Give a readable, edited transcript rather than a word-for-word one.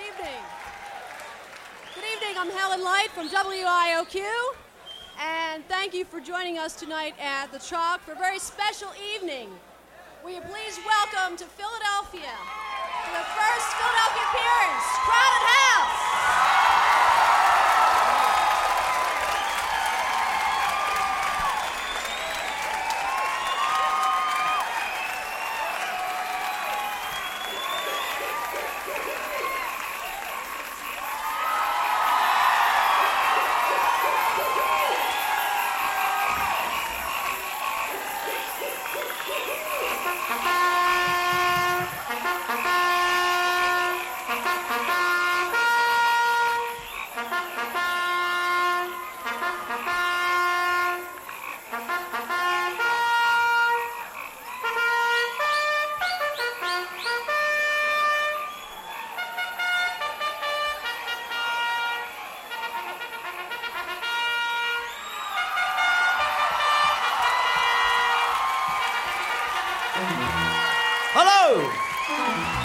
evening. Good evening, I'm Helen Light from WIOQ, and thank you for joining us tonight at the Chalk for a very special evening. Will you please welcome to Philadelphia, for the first Philadelphia appearance, Crowded House. Hello!